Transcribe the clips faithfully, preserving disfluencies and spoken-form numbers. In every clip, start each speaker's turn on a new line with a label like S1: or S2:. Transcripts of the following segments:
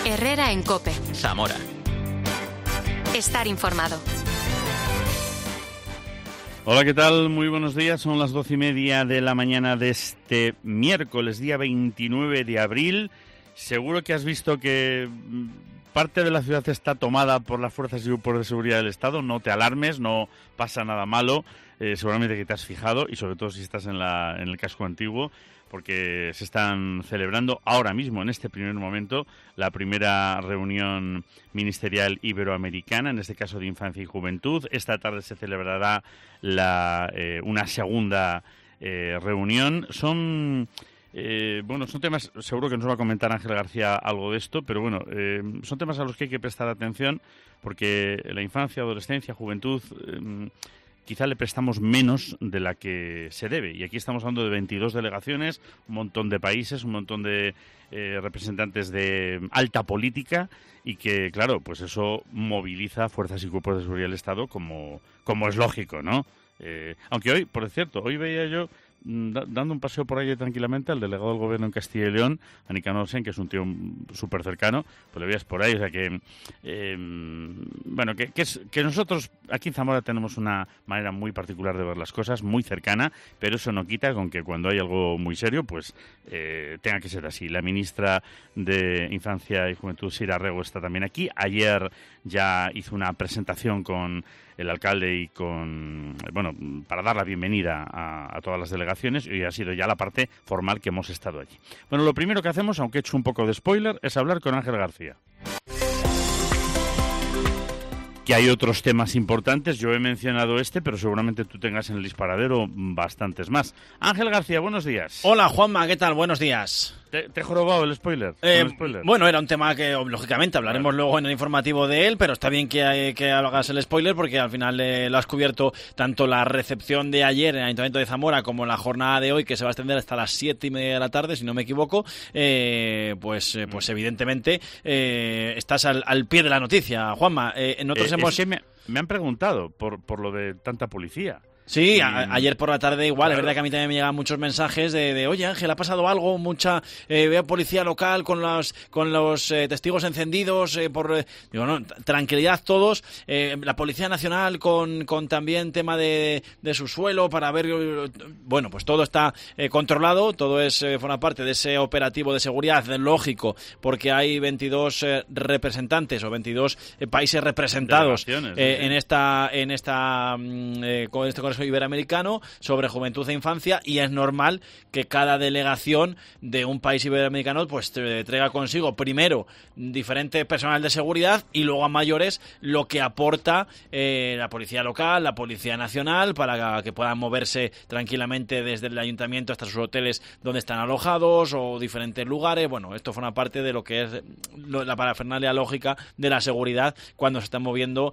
S1: Herrera en COPE.
S2: Zamora.
S1: Estar informado.
S3: Hola, ¿qué tal? Muy buenos días. Son las doce y media de la mañana de este miércoles, día veintinueve de abril. Seguro que has visto que parte de la ciudad está tomada por las fuerzas y grupos de seguridad del Estado. No te alarmes, no pasa nada malo. Eh, seguramente que te has fijado, y sobre todo si estás en, la, en el casco antiguo, porque se están celebrando ahora mismo, en este primer momento, la primera reunión ministerial iberoamericana, en este caso de infancia y juventud. Esta tarde se celebrará la, eh, una segunda eh, reunión. Son... Eh, bueno, son temas, seguro que nos va a comentar Ángel García algo de esto, pero bueno, eh, son temas a los que hay que prestar atención, porque la infancia, adolescencia, juventud, eh, quizá le prestamos menos de la que se debe. Y aquí estamos hablando de veintidós delegaciones, un montón de países, un montón de eh, representantes de alta política, y que, claro, pues eso moviliza fuerzas y cuerpos de seguridad del Estado, como, como es lógico, ¿no? Eh, aunque hoy, por cierto, hoy veía yo dando un paseo por ahí tranquilamente al delegado del gobierno en Castilla y León, a Nicanor Sen, que es un tío súper cercano, pues le veías por ahí, o sea que, eh, bueno, que, que, es, que nosotros aquí en Zamora tenemos una manera muy particular de ver las cosas, muy cercana, pero eso no quita con que cuando hay algo muy serio, pues eh, tenga que ser así. La ministra de Infancia y Juventud, Sira Rego, está también aquí. Ayer ya hizo una presentación con el alcalde y con, bueno, para dar la bienvenida a, a todas las delegaciones, y ha sido ya la parte formal que hemos estado allí. Bueno, lo primero que hacemos, aunque he hecho un poco de spoiler, es hablar con Ángel García. Que hay otros temas importantes, yo he mencionado este, pero seguramente tú tengas en el disparadero bastantes más. Ángel García, buenos días.
S4: Hola, Juanma, ¿qué tal? Buenos días.
S3: ¿Te, te he jorobado el spoiler?
S4: Eh,
S3: el spoiler?
S4: Bueno, era un tema que, lógicamente, hablaremos claro. luego en el informativo de él, pero está bien que, que hagas el spoiler, porque al final eh, lo has cubierto tanto la recepción de ayer en el Ayuntamiento de Zamora como la jornada de hoy, que se va a extender hasta las siete y media de la tarde, si no me equivoco. Eh, pues, eh, pues evidentemente eh, estás al, al pie de la noticia, Juanma. Eh, nosotros
S3: eh,
S4: hemos...
S3: Es que me, me han preguntado por, por lo de tanta policía.
S4: Sí, a, ayer por la tarde igual, claro. Es verdad que a mí también me llegan muchos mensajes de, de oye Ángel, ha pasado algo, mucha eh, veo policía local con los con los eh, testigos encendidos, eh, por eh, digo, no, tranquilidad todos, eh, la Policía Nacional con, con también tema de, de su suelo para ver, bueno, pues todo está eh, controlado, todo es eh, forma parte de ese operativo de seguridad, lógico, porque hay veintidós eh, representantes o veintidós eh, países representados eh, en esta en esta eh, con este iberoamericano sobre juventud e infancia, y es normal que cada delegación de un país iberoamericano pues traiga consigo primero diferente personal de seguridad y luego a mayores lo que aporta eh, la policía local, la policía nacional, para que puedan moverse tranquilamente desde el ayuntamiento hasta sus hoteles donde están alojados o diferentes lugares. Bueno, esto forma parte de lo que es la parafernalia lógica de la seguridad cuando se están moviendo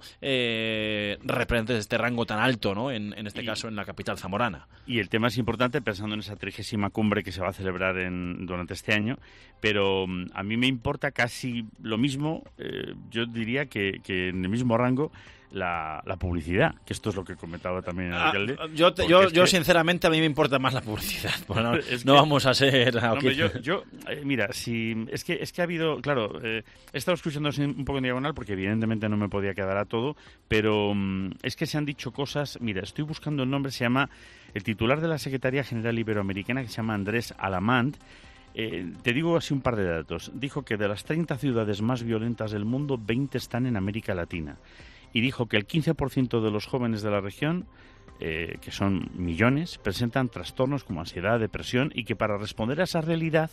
S4: eh, representantes de este rango tan alto, ¿no? En, en este caso en la capital zamorana.
S3: Y el tema es importante pensando en esa trigésima cumbre que se va a celebrar en, durante este año, pero um, a mí me importa casi lo mismo, eh, yo diría que, que en el mismo rango, La, la publicidad, que esto es lo que comentaba también el alcalde.
S4: Ah, yo, te, yo, yo que... sinceramente, a mí me importa más la publicidad. Bueno, es no que... vamos a ser...
S3: No, hombre, yo, yo eh, mira, si es que es que ha habido, claro, eh, he estado escuchando un poco en diagonal porque evidentemente no me podía quedar a todo, pero um, es que se han dicho cosas. Mira, estoy buscando el nombre, se llama el titular de la Secretaría General Iberoamericana, que se llama Andrés Alamant. Eh, te digo así un par de datos. Dijo que de las treinta ciudades más violentas del mundo, veinte están en América Latina. Y dijo que el quince por ciento de los jóvenes de la región, eh, que son millones, presentan trastornos como ansiedad, depresión, y que para responder a esa realidad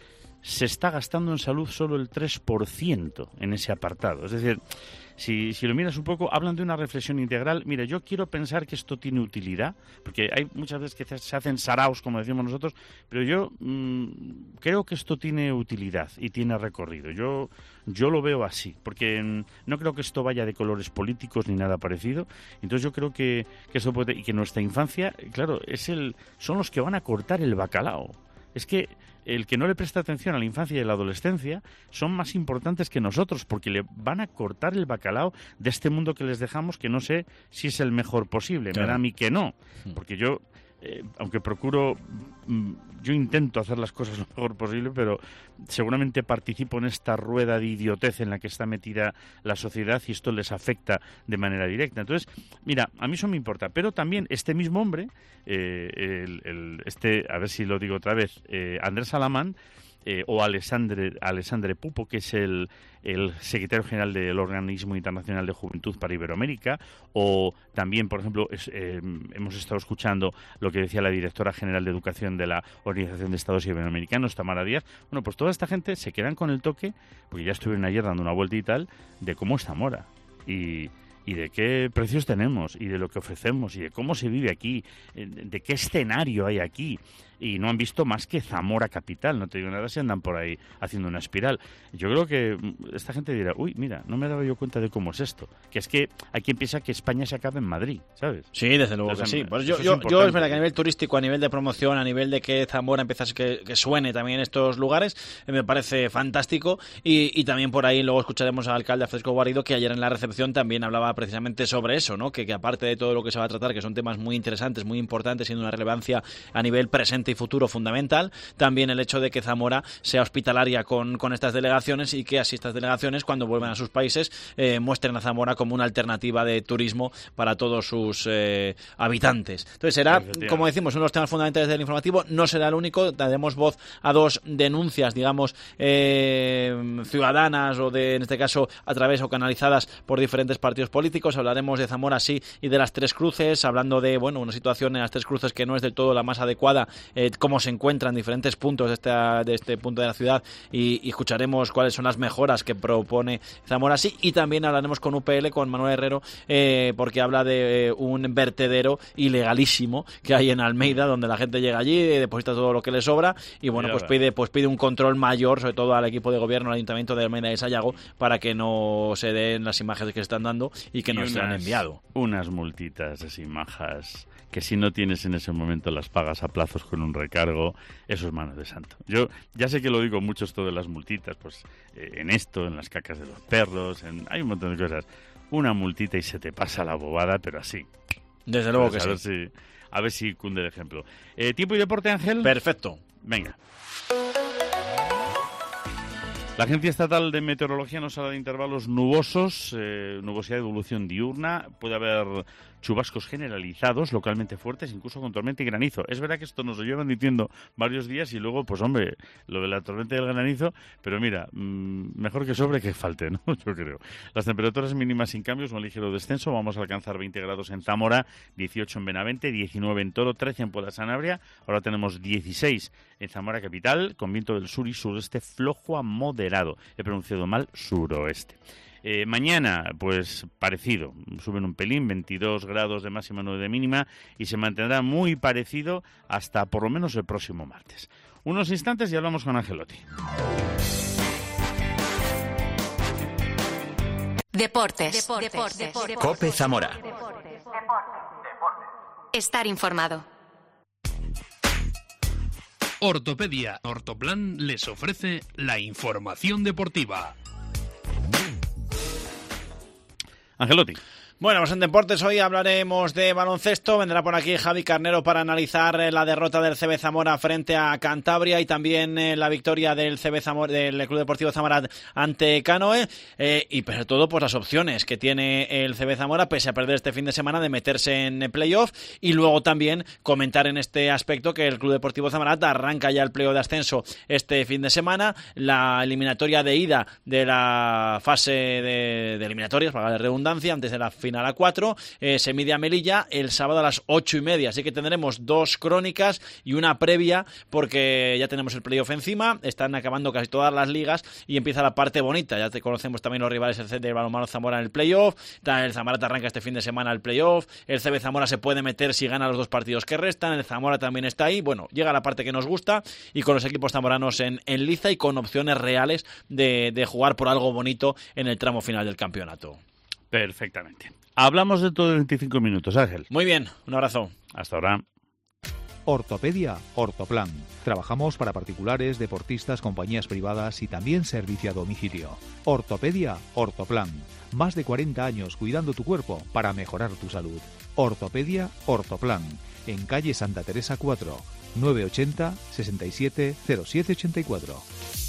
S3: se está gastando en salud solo el tres por ciento en ese apartado. Es decir, si, si lo miras un poco, hablan de una reflexión integral. Mira, yo quiero pensar que esto tiene utilidad, porque hay muchas veces que se hacen saraos, como decimos nosotros, pero yo mmm, creo que esto tiene utilidad y tiene recorrido. Yo, yo lo veo así, porque mmm, no creo que esto vaya de colores políticos ni nada parecido. Entonces yo creo que, que eso puede, y que nuestra infancia, claro, es el, son los que van a cortar el bacalao. Es que el que no le presta atención a la infancia y a la adolescencia son más importantes que nosotros, porque le van a cortar el bacalao de este mundo que les dejamos, que no sé si es el mejor posible. Claro. Me da a mí que no, porque yo eh, aunque procuro, mm, yo intento hacer las cosas lo mejor posible, pero seguramente participo en esta rueda de idiotez en la que está metida la sociedad y esto les afecta de manera directa. Entonces, mira, a mí eso me importa, pero también este mismo hombre, eh, el, el, este, a ver si lo digo otra vez, eh, Andrés Alamán, Eh, o Alessandre, Alessandre Pupo, que es el, el secretario general del Organismo Internacional de Juventud para Iberoamérica, o también, por ejemplo, es, eh, hemos estado escuchando lo que decía la directora general de Educación de la Organización de Estados Iberoamericanos, Tamara Díaz. Bueno, pues toda esta gente se quedan con el toque, porque ya estuvieron ayer dando una vuelta y tal, de cómo es Zamora. Y... y de qué precios tenemos, y de lo que ofrecemos, y de cómo se vive aquí, de qué escenario hay aquí. Y no han visto más que Zamora capital, no te digo nada si andan por ahí haciendo una espiral. Yo creo que esta gente dirá, uy, mira, no me daba yo cuenta de cómo es esto. Que es que aquí empieza que España se acabe en Madrid, ¿sabes?
S4: Sí, desde luego
S3: Entonces,
S4: que sí. Pues yo,
S3: es
S4: yo, yo es verdad que a nivel turístico, a nivel de promoción, a nivel de que Zamora empieza a que, que suene también en estos lugares, eh, me parece fantástico. Y, y también por ahí luego escucharemos al alcalde Fresco Guarido, que ayer en la recepción también hablaba precisamente sobre eso, ¿no? Que, que aparte de todo lo que se va a tratar, que son temas muy interesantes, muy importantes, siendo una relevancia a nivel presente y futuro fundamental, también el hecho de que Zamora sea hospitalaria con, con estas delegaciones y que así estas delegaciones, cuando vuelvan a sus países, eh, muestren a Zamora como una alternativa de turismo para todos sus eh, habitantes. Entonces será, como decimos, uno de los temas fundamentales del informativo. No será el único, daremos voz a dos denuncias, digamos, eh, ciudadanas o de, en este caso, a través o canalizadas por diferentes partidos políticos. Hablaremos de Zamora, sí, y de las Tres Cruces, hablando de, bueno, una situación en las Tres Cruces que no es del todo la más adecuada, eh, cómo se encuentra en diferentes puntos de, esta, de este punto de la ciudad, y, y escucharemos cuáles son las mejoras que propone Zamora, sí, y también hablaremos con U P L, con Manuel Herrero, eh, porque habla de eh, un vertedero ilegalísimo que hay en Almeida, donde la gente llega allí, deposita todo lo que le sobra, y bueno, pues pide, pues pide un control mayor, sobre todo al equipo de gobierno, al Ayuntamiento de Almeida de Sayago, para que no se den las imágenes que se están dando y que y nos unas, han enviado.
S3: Unas multitas así majas, que si no tienes en ese momento las pagas a plazos con un recargo, eso es mano de santo. Yo ya sé que lo digo mucho esto de las multitas, pues eh, en esto, en las cacas de los perros, en, hay un montón de cosas. Una multita y se te pasa la bobada, pero así.
S4: Desde luego
S3: pues
S4: que
S3: a
S4: sí.
S3: Ver si, a ver si cunde el ejemplo. Eh, ¿Tiempo y deporte, Ángel?
S4: Perfecto.
S3: Venga. La Agencia Estatal de Meteorología nos habla de intervalos nubosos, eh, nubosidad de evolución diurna, puede haber chubascos generalizados, localmente fuertes, incluso con tormenta y granizo. Es verdad que esto nos lo llevan diciendo varios días y luego, pues hombre, lo de la tormenta y el granizo, pero mira, mmm, mejor que sobre que falte, ¿no? Yo creo. Las temperaturas mínimas sin cambios, un ligero descenso, vamos a alcanzar veinte grados en Zamora, dieciocho en Benavente, diecinueve en Toro, trece en Puebla Sanabria, ahora tenemos dieciséis en Zamora capital, con viento del sur y sureste flojo a moderado. He pronunciado mal, suroeste. Eh, mañana, pues parecido, suben un pelín, veintidós grados de máxima, nueve de mínima, y se mantendrá muy parecido hasta por lo menos el próximo martes. Unos instantes y hablamos con Angelotti.
S1: Deportes. Deportes. Deportes. Deportes.
S2: COPE Zamora.
S1: Estar informado.
S5: Ortopedia Ortoplan les ofrece la información deportiva.
S3: Angelotti.
S4: Bueno, pues en deportes hoy hablaremos de baloncesto. Vendrá por aquí Javi Carnero para analizar la derrota del C B Zamora frente a Cantabria y también eh, la victoria del C B Zamora, del Club Deportivo Zamora ante Canoe, eh, y sobre todo pues las opciones que tiene el C B Zamora pese a perder este fin de semana de meterse en playoff, y luego también comentar en este aspecto que el Club Deportivo Zamora arranca ya el playoff de ascenso este fin de semana, la eliminatoria de ida de la fase de, de eliminatorias, para la redundancia, antes de la final a cuatro, eh, se mide a Melilla el sábado a las ocho y media, así que tendremos dos crónicas y una previa, porque ya tenemos el playoff encima, están acabando casi todas las ligas y empieza la parte bonita. Ya te conocemos también los rivales del balonmano Zamora en el playoff, el Zamora te arranca este fin de semana el playoff, el C B Zamora se puede meter si gana los dos partidos que restan, el Zamora también está ahí. Bueno, llega la parte que nos gusta y con los equipos zamoranos en, en liza y con opciones reales de, de jugar por algo bonito en el tramo final del campeonato.
S3: Perfectamente. Hablamos de todo en veinticinco minutos, Ángel.
S4: Muy bien, un abrazo.
S3: Hasta ahora.
S2: Ortopedia Ortoplan. Trabajamos para particulares, deportistas, compañías privadas y también servicio a domicilio. Ortopedia Ortoplan. Más de cuarenta años cuidando tu cuerpo para mejorar tu salud. Ortopedia Ortoplan. En calle Santa Teresa cuatro, nueve ochenta, sesenta y siete, cero siete ochenta y cuatro.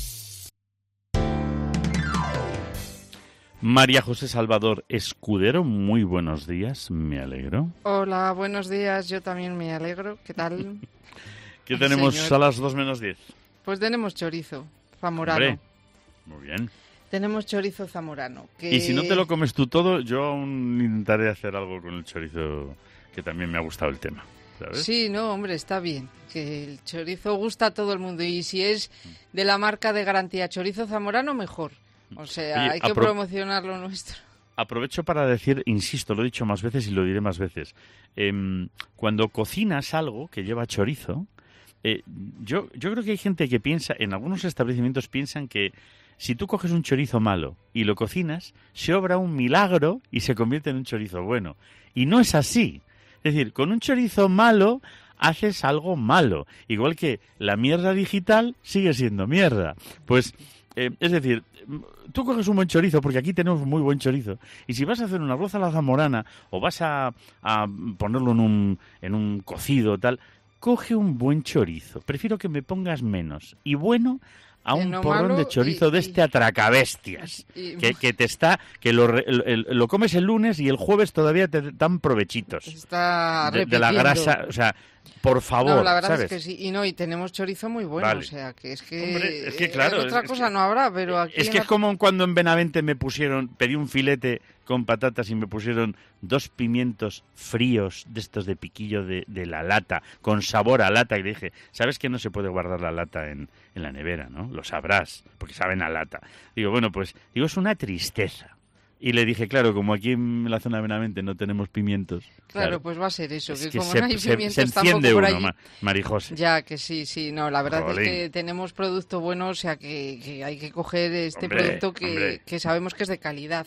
S3: María José Salvador Escudero, muy buenos días, me alegro.
S6: Hola, buenos días, yo también me alegro. ¿Qué tal?
S3: ¿Qué tenemos
S6: Señor.
S3: a las dos menos diez?
S6: Pues tenemos chorizo zamorano.
S3: Hombre, muy bien.
S6: Tenemos chorizo zamorano. Que...
S3: Y si no te lo comes tú todo, yo aún intentaré hacer algo con el chorizo, que también me ha gustado el tema, ¿sabes?
S6: Sí, no, hombre, está bien. Que el chorizo gusta a todo el mundo. Y si es de la marca de garantía Chorizo Zamorano, mejor. O sea,
S3: Oye,
S6: hay que
S3: apro-
S6: promocionar lo nuestro.
S3: Aprovecho para decir, insisto, lo he dicho más veces y lo diré más veces. Em, cuando cocinas algo que lleva chorizo, eh, yo, yo creo que hay gente que piensa, en algunos establecimientos piensan que si tú coges un chorizo malo y lo cocinas, se obra un milagro y se convierte en un chorizo bueno. Y no es así. Es decir, con un chorizo malo haces algo malo. Igual que la mierda digital sigue siendo mierda. Pues, eh, es decir, tú coges un buen chorizo, porque aquí tenemos muy buen chorizo, y si vas a hacer un arroz a la zamorana o vas a, a ponerlo en un, en un cocido tal, coge un buen chorizo. Prefiero que me pongas menos y bueno a un
S6: no
S3: porrón
S6: malo
S3: de chorizo
S6: y-
S3: de este atracabestias,
S6: y-
S3: que, que te está, que lo, re- el- el- lo comes el lunes y el jueves todavía te dan provechitos
S6: Está
S3: de, de la
S6: repitiendo.
S3: grasa, o sea, por favor,
S6: No, la verdad
S3: ¿sabes?
S6: es que sí. Y no, y tenemos chorizo muy bueno,
S3: Vale.
S6: o sea, que es que...
S3: Hombre, es que claro,
S6: eh, otra
S3: es- es
S6: cosa
S3: que-
S6: no habrá, pero aquí...
S3: Es
S6: en
S3: que
S6: la-
S3: es como cuando en Benavente me pusieron, pedí un filete con patatas y me pusieron dos pimientos fríos de estos de piquillo de, de la lata, con sabor a lata, y le dije, ¿sabes que no se puede guardar la lata en, en la nevera, no? Lo sabrás, porque saben a lata. Digo, bueno, pues, digo, es una tristeza. Y le dije, claro, como aquí en la zona de Benavente no tenemos pimientos.
S6: Claro, pues va a ser eso,
S3: es
S6: que,
S3: que
S6: como
S3: se,
S6: no hay
S3: se-
S6: pimientos
S3: se enciende
S6: tampoco por
S3: uno,
S6: allí...
S3: Ma- Marijose.
S6: Ya, que sí, sí, no, la verdad
S3: Jolín.
S6: es que tenemos producto bueno, o sea que, que hay que coger este
S3: Hombre,
S6: producto que,
S3: hombre.
S6: que sabemos que es de calidad.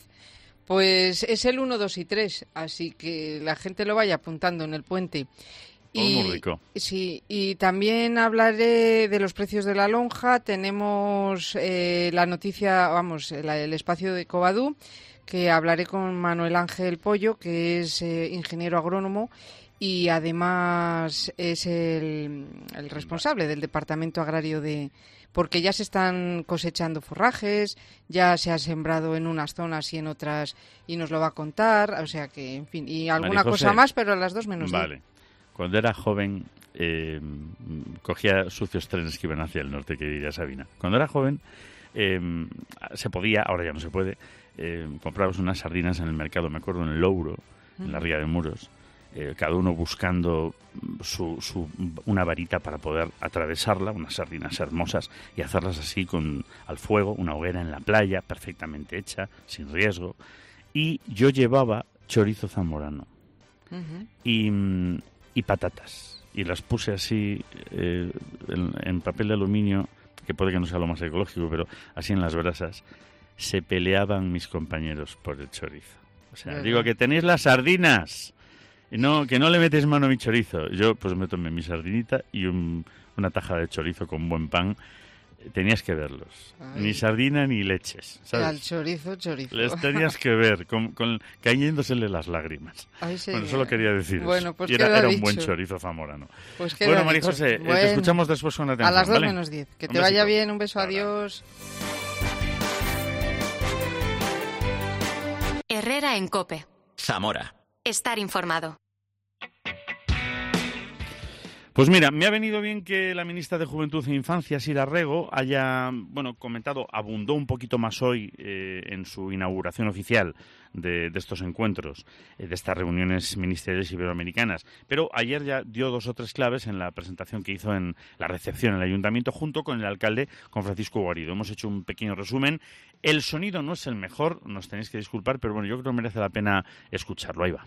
S6: Pues es el uno, dos y tres, así que la gente lo vaya apuntando en el puente.
S3: Todo muy rico.
S6: Sí, y también hablaré de los precios de la lonja. Tenemos eh, la noticia, vamos, la- el espacio de Covadú, que hablaré con Manuel Ángel Pollo, que es eh, ingeniero agrónomo y además es el, el responsable del Departamento Agrario de... Porque ya se están cosechando forrajes, ya se ha sembrado en unas zonas y en otras, y nos lo va a contar, o sea que, en fin, y alguna
S3: Marijose,
S6: cosa más, pero a las dos menos diez.
S3: Vale. Cuando era joven, eh, cogía sucios trenes que iban hacia el norte, que diría Sabina. Cuando era joven, eh, se podía, ahora ya no se puede, eh, comprabas unas sardinas en el mercado, me acuerdo, en el Louro, en la Ría de Muros, eh, cada uno buscando su, su, una varita para poder atravesarla, unas sardinas hermosas, y hacerlas así con al fuego, una hoguera en la playa, perfectamente hecha, sin riesgo. Y yo llevaba chorizo zamorano
S6: Ujú.
S3: y, mm, y patatas. Y las puse así eh, en, en papel de aluminio, que puede que no sea lo más ecológico, pero así en las brasas. Se peleaban mis compañeros por el chorizo. O sea,
S6: ¿Verdad?
S3: digo que tenéis las sardinas, y no, que no le metes mano a mi chorizo. Yo pues me tomé mi sardinita y un- una taja de chorizo con buen pan. Tenías que verlos.
S6: Ay.
S3: Ni sardina ni leches,
S6: Al
S3: ¿sabes?
S6: chorizo, chorizo.
S3: Les tenías que ver, con, con, cayéndosele las lágrimas.
S6: Ay, señor.
S3: Bueno, solo quería decir eso.
S6: Bueno, pues
S3: Y era,
S6: queda
S3: era un
S6: dicho.
S3: buen chorizo zamorano.
S6: Pues queda
S3: Bueno,
S6: dicho.
S3: María José, eh,
S6: Bueno,
S3: te escuchamos después con
S6: a
S3: atención,
S6: las dos
S3: ¿vale?
S6: menos diez. Que
S3: Un
S6: te vaya
S3: besito.
S6: bien, un beso,
S3: Ahora.
S6: adiós.
S1: Herrera en COPE.
S7: Zamora.
S1: Estar informado.
S3: Pues mira, me ha venido bien que la ministra de Juventud e Infancia, Sira Rego, haya, bueno, comentado, abundó un poquito más hoy eh, en su inauguración oficial de, de estos encuentros, eh, de estas reuniones ministeriales iberoamericanas. Pero ayer ya dio dos o tres claves en la presentación que hizo en la recepción en el ayuntamiento junto con el alcalde, con Francisco Guarido. Hemos hecho un pequeño resumen. El sonido no es el mejor, nos tenéis que disculpar, pero bueno, yo creo que merece la pena escucharlo. Ahí va.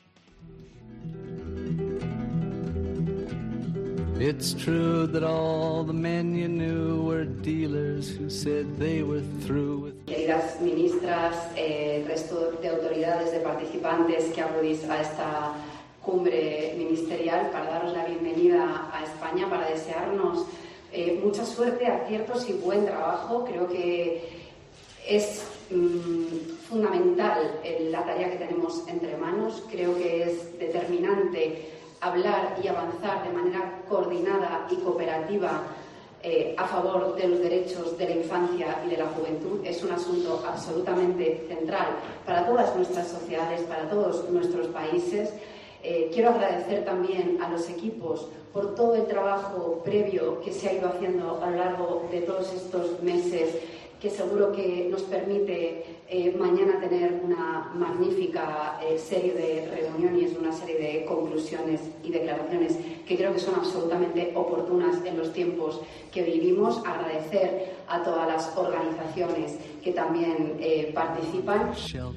S8: It's true that all the men you knew were dealers who said they were through with...
S9: Queridas ministras, eh, resto de autoridades, de participantes que acudís a esta
S7: cumbre ministerial, para daros la bienvenida a España, para desearnos eh, mucha suerte, aciertos y buen trabajo. Creo que es mmm, fundamental la tarea que tenemos entre manos. Creo que es determinante hablar y avanzar de manera coordinada y cooperativa eh, a favor de los derechos de la infancia y de la juventud. Es un asunto absolutamente central para todas nuestras sociedades, para todos nuestros países. Eh, quiero agradecer también a los equipos por todo el trabajo previo que se ha ido haciendo a lo largo de todos estos meses, que seguro que nos permite eh, mañana tener una magnífica eh, serie de reuniones, una serie de conclusiones y declaraciones que creo que son absolutamente oportunas en los tiempos que vivimos. Agradecer a todas las organizaciones que también eh, participan.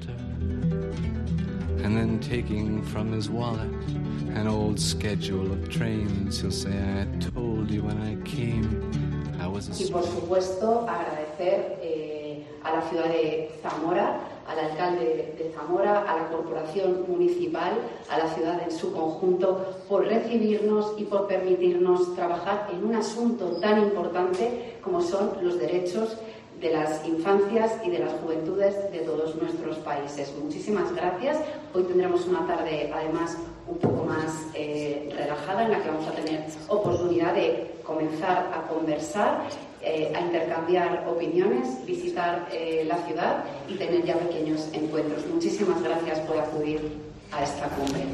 S8: And then taking from his wallet an old schedule of trains, he'll say, I told you when I came I was a...
S7: Y por supuesto agradecer eh, a la ciudad de Zamora, al alcalde de Zamora, a la corporación municipal, a la ciudad en su conjunto, por recibirnos y por permitirnos trabajar en un asunto tan importante como son los derechos de las infancias y de las juventudes de todos nuestros países. Muchísimas gracias. Hoy tendremos una tarde, además, un poco más eh, relajada, en la que vamos a tener oportunidad de comenzar a conversar, eh, a intercambiar opiniones, visitar eh, la ciudad y tener ya pequeños encuentros. Muchísimas gracias por acudir a esta cumbre.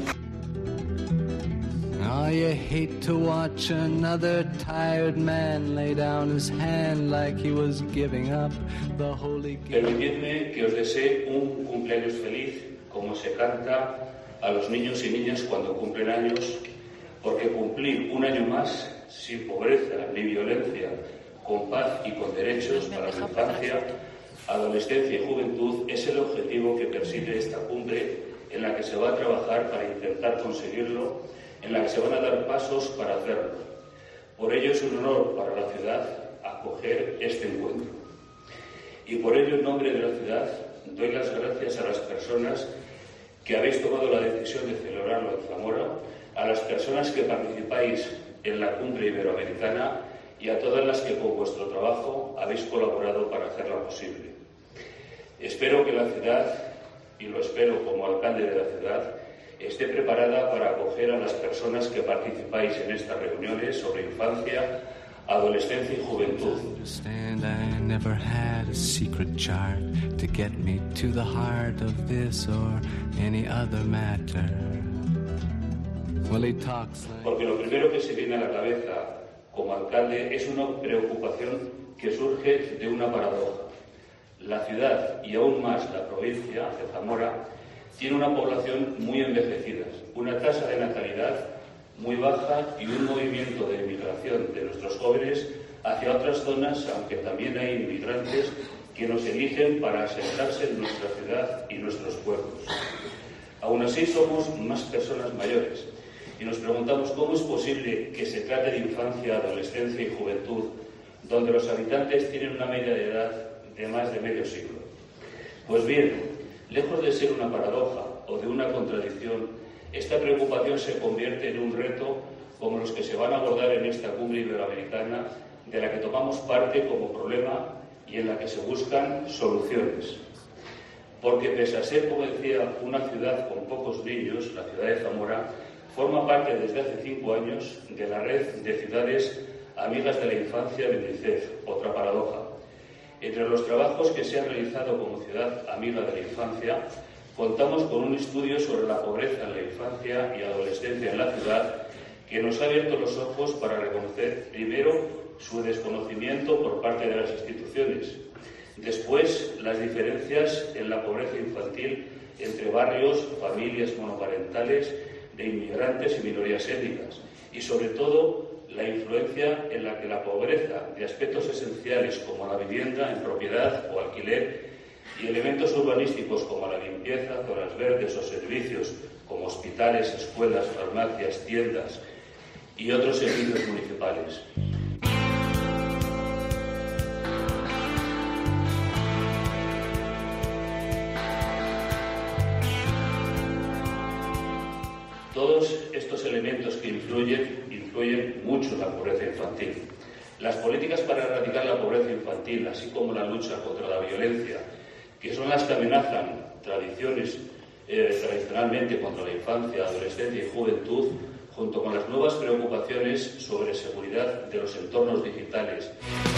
S8: Oh, you hate to watch another tired man lay down his hand like he was giving up the holy gift.
S9: Permitidme que os desee un cumpleaños feliz, como se canta a los niños y niñas cuando cumplen años, porque cumplir un año más sin pobreza ni violencia, con paz y con derechos para la infancia, adolescencia y juventud es el objetivo que persigue esta cumbre, en la que se va a trabajar para intentar conseguirlo, en la que se van a dar pasos para hacerlo. Por ello es un honor para la ciudad acoger este encuentro. Y por ello, en nombre de la ciudad, doy las gracias a las personas que habéis tomado la decisión de celebrarlo en Zamora, a las personas que participáis en la cumbre iberoamericana y a todas las que con vuestro trabajo habéis colaborado para hacerla posible. Espero que la ciudad, y lo espero como alcalde de la ciudad, esté preparada para acoger a las personas que participáis en estas reuniones sobre infancia, adolescencia y juventud.
S8: I never had a secret chart to get me to the heart of this or any other matter. Well, he talks like...
S9: Porque lo primero que se viene a la cabeza como alcalde es una preocupación que surge de una paradoja. La ciudad y aún más la provincia de Zamora tiene una población muy envejecida, una tasa de natalidad muy baja y un movimiento de emigración de nuestros jóvenes hacia otras zonas, aunque también hay inmigrantes que nos eligen para asentarse en nuestra ciudad y nuestros pueblos. Aún así somos más personas mayores y nos preguntamos cómo es posible que se trate de infancia, adolescencia y juventud, donde los habitantes tienen una media de edad de más de medio siglo. Pues bien, lejos de ser una paradoja o de una contradicción, esta preocupación se convierte en un reto como los que se van a abordar en esta cumbre iberoamericana, de la que tomamos parte como problema y en la que se buscan soluciones. Porque pese a ser, como decía, una ciudad con pocos niños, la ciudad de Zamora forma parte desde hace cinco años de la red de ciudades amigas de la infancia de UNICEF, otra paradoja. Entre los trabajos que se han realizado como ciudad amiga de la infancia, contamos con un estudio sobre la pobreza en la infancia y adolescencia en la ciudad que nos ha abierto los ojos para reconocer, primero, su desconocimiento por parte de las instituciones, después, las diferencias en la pobreza infantil entre barrios, familias monoparentales, de inmigrantes y minorías étnicas, y sobre todo, la influencia en la que la pobreza de aspectos esenciales como la vivienda en propiedad o alquiler y elementos urbanísticos como la limpieza, zonas verdes o servicios como hospitales, escuelas, farmacias, tiendas y otros servicios municipales. Todos dos elementos que influyen, influyen mucho en la pobreza infantil. Las políticas para erradicar la pobreza infantil, así como la lucha contra la violencia, que son las que amenazan tradiciones eh, tradicionalmente contra la infancia, adolescencia y juventud, junto con las nuevas preocupaciones sobre seguridad de los entornos digitales.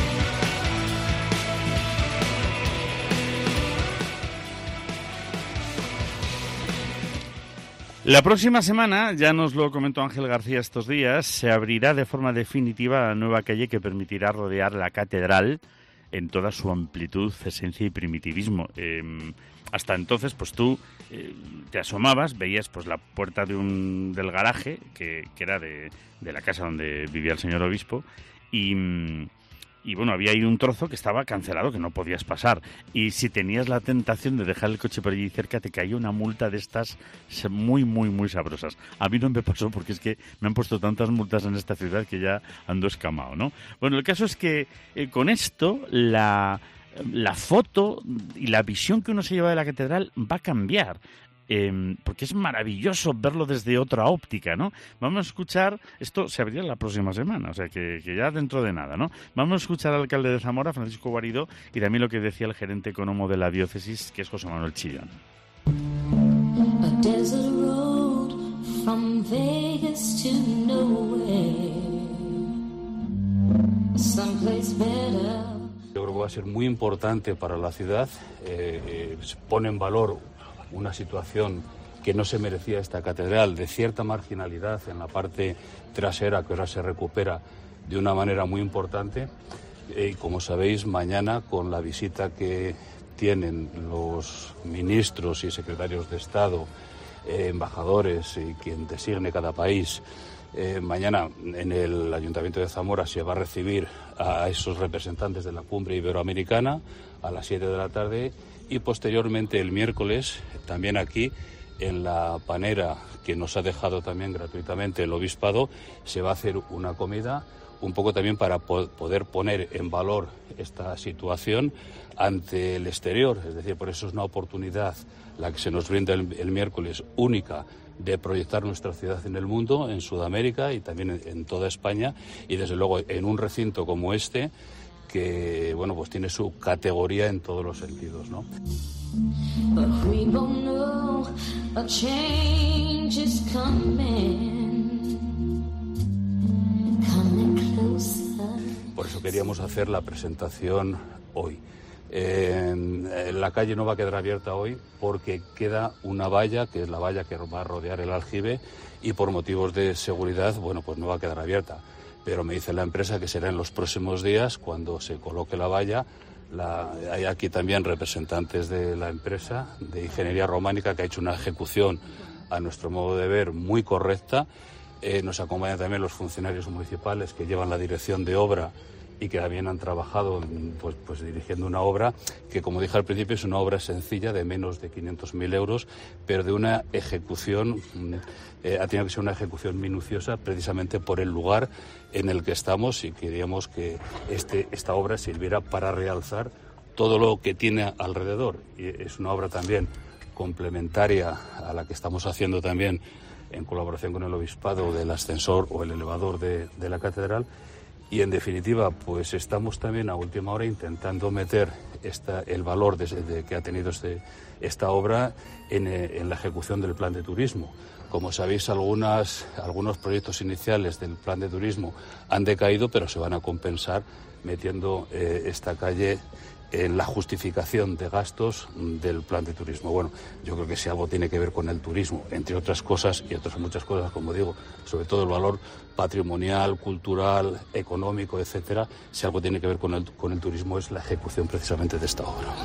S3: La próxima semana, ya nos lo comentó Ángel García estos días, se abrirá de forma definitiva la nueva calle que permitirá rodear la catedral en toda su amplitud, esencia y primitivismo. Eh, hasta entonces, pues tú eh, te asomabas, veías pues la puerta de un del garaje, que, que era de, de la casa donde vivía el señor obispo, y... Y bueno, había ahí un trozo que estaba cancelado, que no podías pasar. Y si tenías la tentación de dejar el coche por allí cerca, te caía una multa de estas muy, muy, muy sabrosas. A mí no me pasó porque es que me han puesto tantas multas en esta ciudad que ya ando escamado, ¿no? Bueno, el caso es que eh, con esto la, la foto y la visión que uno se lleva de la catedral va a cambiar. Eh, porque es maravilloso verlo desde otra óptica, ¿no? Vamos a escuchar, esto se abrirá la próxima semana, o sea que, que ya dentro de nada, ¿no? Vamos a escuchar al alcalde de Zamora, Francisco Guarido, y también lo que decía el gerente económico de la diócesis, que es José Manuel Chillón.
S10: Yo creo que va a ser muy importante para la ciudad, eh, eh, se pone en valor una situación que no se merecía esta catedral, de cierta marginalidad en la parte trasera, que ahora se recupera de una manera muy importante. Y como sabéis, mañana, con la visita que tienen los ministros y secretarios de Estado, eh, embajadores y quien designe cada país, eh, mañana en el Ayuntamiento de Zamora se va a recibir a esos representantes de la cumbre iberoamericana a las siete de la tarde. Y posteriormente el miércoles, también aquí, en la panera que nos ha dejado también gratuitamente el obispado, se va a hacer una comida, un poco también para po- poder poner en valor esta situación ante el exterior. Es decir, por eso es una oportunidad la que se nos brinda el, el miércoles única de proyectar nuestra ciudad en el mundo, en Sudamérica y también en, en toda España, y desde luego en un recinto como este, que bueno, pues tiene su categoría en todos los sentidos, ¿no? Por eso queríamos hacer la presentación hoy. Eh, la calle no va a quedar abierta hoy porque queda una valla, que es la valla que va a rodear el aljibe, y por motivos de seguridad, bueno, pues no va a quedar abierta. Pero me dice la empresa que será en los próximos días cuando se coloque la valla. La, hay aquí también representantes de la empresa de ingeniería románica que ha hecho una ejecución, a nuestro modo de ver, muy correcta. Eh, nos acompañan también los funcionarios municipales que llevan la dirección de obra y que también han trabajado pues, pues dirigiendo una obra que, como dije al principio, es una obra sencilla de menos de quinientos mil euros, pero de una ejecución, eh, ha tenido que ser una ejecución minuciosa precisamente por el lugar en el que estamos, y queríamos que este, esta obra sirviera para realzar todo lo que tiene alrededor. Y es una obra también complementaria a la que estamos haciendo también en colaboración con el obispado, del ascensor o el elevador de, de la catedral. Y en definitiva, pues estamos también a última hora intentando meter esta, el valor de, de que ha tenido este, esta obra en, en la ejecución del plan de turismo. Como sabéis, algunas, algunos proyectos iniciales del plan de turismo han decaído, pero se van a compensar metiendo eh, esta calle en la justificación de gastos del plan de turismo. Bueno, yo creo que si algo tiene que ver con el turismo, entre otras cosas, y otras muchas cosas, como digo, sobre todo el valor patrimonial, cultural, económico, etcétera, si algo tiene que ver con el, con el turismo es la ejecución precisamente de esta obra.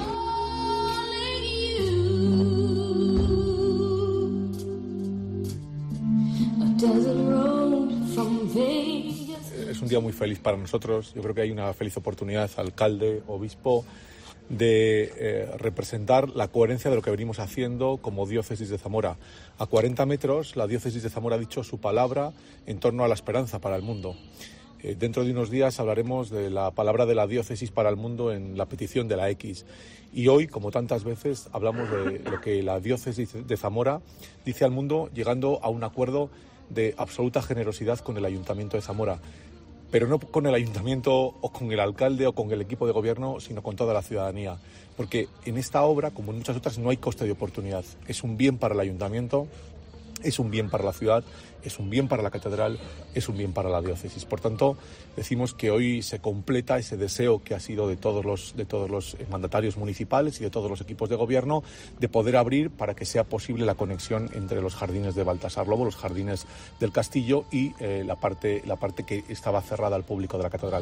S11: Es un día muy feliz para nosotros. Yo creo que hay una feliz oportunidad, alcalde, obispo, de eh, representar la coherencia de lo que venimos haciendo como diócesis de Zamora. A cuarenta metros, la diócesis de Zamora ha dicho su palabra en torno a la esperanza para el mundo. Eh, dentro de unos días hablaremos de la palabra de la diócesis para el mundo en la petición de la X. Y hoy, como tantas veces, hablamos de lo que la diócesis de Zamora dice al mundo, llegando a un acuerdo de absoluta generosidad con el Ayuntamiento de Zamora, pero no con el Ayuntamiento o con el alcalde o con el equipo de gobierno, sino con toda la ciudadanía. Porque en esta obra, como en muchas otras, no hay coste de oportunidad. Es un bien para el Ayuntamiento, es un bien para la ciudad, es un bien para la catedral, es un bien para la diócesis. Por tanto, decimos que hoy se completa ese deseo que ha sido de todos los, de todos los mandatarios municipales y de todos los equipos de gobierno de poder abrir para que sea posible la conexión entre los jardines de Baltasar Lobo, los jardines del castillo y eh, la parte, la parte que estaba cerrada al público de la catedral.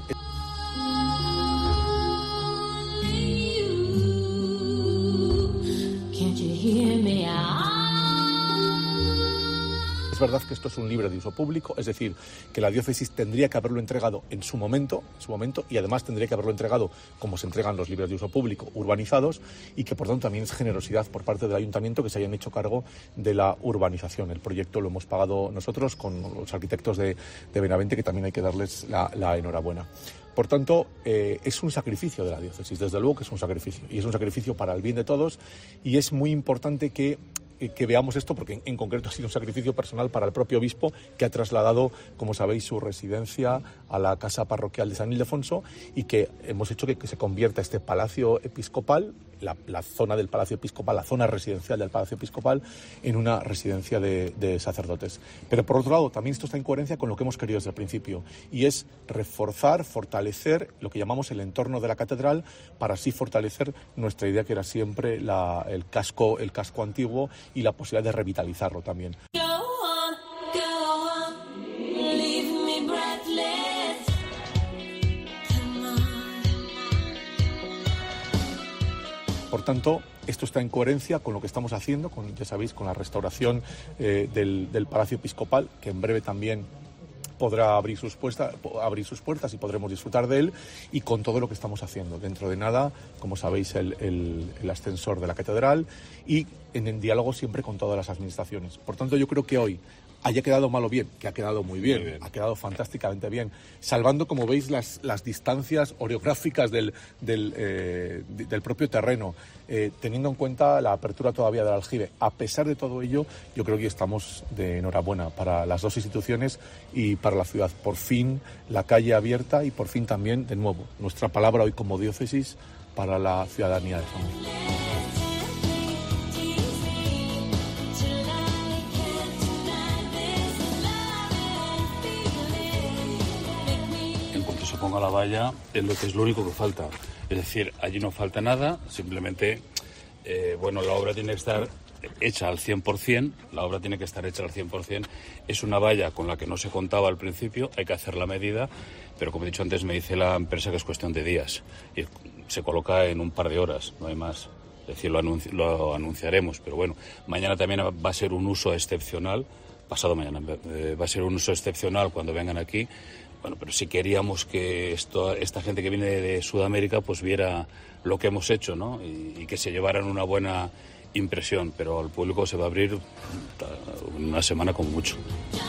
S11: Es verdad que esto es un libre de uso público, es decir, que la diócesis tendría que haberlo entregado en su momento, en su momento, y además tendría que haberlo entregado como se entregan los libres de uso público urbanizados, y que por tanto también es generosidad por parte del ayuntamiento que se hayan hecho cargo de la urbanización. El proyecto lo hemos pagado nosotros con los arquitectos de, de Benavente, que también hay que darles la, la enhorabuena. Por tanto, eh, es un sacrificio de la diócesis, desde luego que es un sacrificio, y es un sacrificio para el bien de todos, y es muy importante que que veamos esto, porque en, en concreto ha sido un sacrificio personal para el propio obispo, que ha trasladado, como sabéis, su residencia a la casa parroquial de San Ildefonso, y que hemos hecho que, que se convierta este palacio episcopal, la, la zona del palacio episcopal, la zona residencial del palacio episcopal, en una residencia de, de sacerdotes. Pero por otro lado, también esto está en coherencia con lo que hemos querido desde el principio, y es reforzar, fortalecer lo que llamamos el entorno de la catedral, para así fortalecer nuestra idea, que era siempre la, el casco, el casco antiguo, y la posibilidad de revitalizarlo también. Por tanto, esto está en coherencia con lo que estamos haciendo, con, ya sabéis, con la restauración eh, del, del Palacio Episcopal, que en breve también podrá abrir sus, puestas, abrir sus puertas y podremos disfrutar de él, y con todo lo que estamos haciendo. Dentro de nada, como sabéis, el, el, el ascensor de la catedral, y en, en diálogo siempre con todas las administraciones. Por tanto, yo creo que hoy haya quedado mal o bien, que ha quedado muy bien, muy bien, ha quedado fantásticamente bien, salvando, como veis, las, las distancias oreográficas del, del, eh, del propio terreno, eh, teniendo en cuenta la apertura todavía del aljibe. A pesar de todo ello, yo creo que estamos de enhorabuena para las dos instituciones y para la ciudad. Por fin la calle abierta, y por fin también, de nuevo, nuestra palabra hoy como diócesis para la ciudadanía de Zamora.
S10: Ponga la valla es lo que es lo único que falta. Es decir, allí no falta nada, simplemente, eh, bueno, la obra tiene que estar hecha al cien por ciento, la obra tiene que estar hecha al cien por ciento. Es una valla con la que no se contaba al principio, hay que hacer la medida, pero como he dicho antes, me dice la empresa que es cuestión de días. Y se coloca en un par de horas, no hay más. Es decir, lo, anunci- lo anunciaremos, pero bueno, mañana también va a ser un uso excepcional, pasado mañana eh, va a ser un uso excepcional cuando vengan aquí. Bueno, pero si queríamos que esto, esta gente que viene de Sudamérica pues viera lo que hemos hecho, ¿no? Y, y que se llevaran una buena impresión, pero al público se va a abrir una semana como mucho.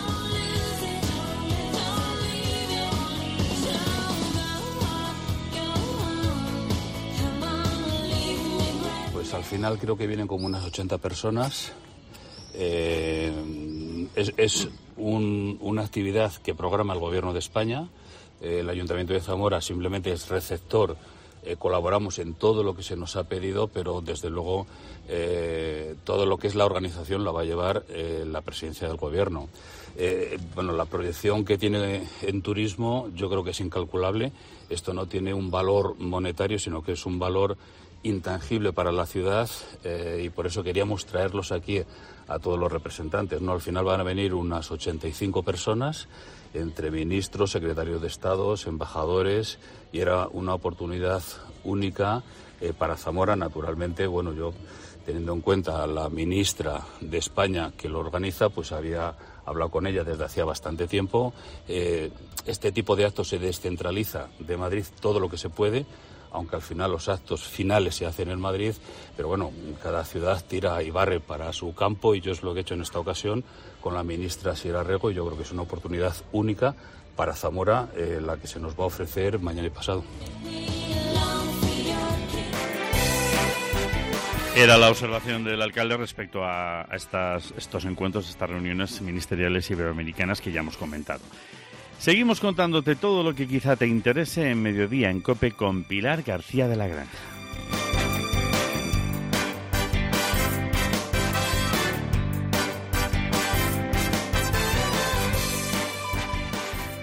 S10: Pues al final creo que vienen como unas ochenta personas. Eh, es... es Un, una actividad que programa el Gobierno de España. Eh, el Ayuntamiento de Zamora simplemente es receptor, eh, colaboramos en todo lo que se nos ha pedido, pero desde luego eh, todo lo que es la organización la va a llevar eh, la presidencia del Gobierno. Eh, bueno, la proyección que tiene en turismo yo creo que es incalculable. Esto no tiene un valor monetario, sino que es un valor intangible para la ciudad, eh, y por eso queríamos traerlos aquí a todos los representantes, ¿no? Al final van a venir unas ochenta y cinco personas, entre ministros, secretarios de Estado, embajadores, y era una oportunidad única eh, para Zamora. Naturalmente, bueno, yo, teniendo en cuenta a la ministra de España que lo organiza, pues había hablado con ella desde hacía bastante tiempo. Eh, este tipo de actos se descentraliza de Madrid todo lo que se puede, aunque al final los actos finales se hacen en Madrid, pero bueno, cada ciudad tira y barre para su campo, y yo es lo que he hecho en esta ocasión con la ministra Sierra Rego, y yo creo que es una oportunidad única para Zamora, eh, la que se nos va a ofrecer mañana y pasado.
S3: Era la observación del alcalde respecto a, a estas, estos encuentros, estas reuniones ministeriales iberoamericanas que ya hemos comentado. Seguimos contándote todo lo que quizá te interese en Mediodía en COPE con Pilar García de la Granja.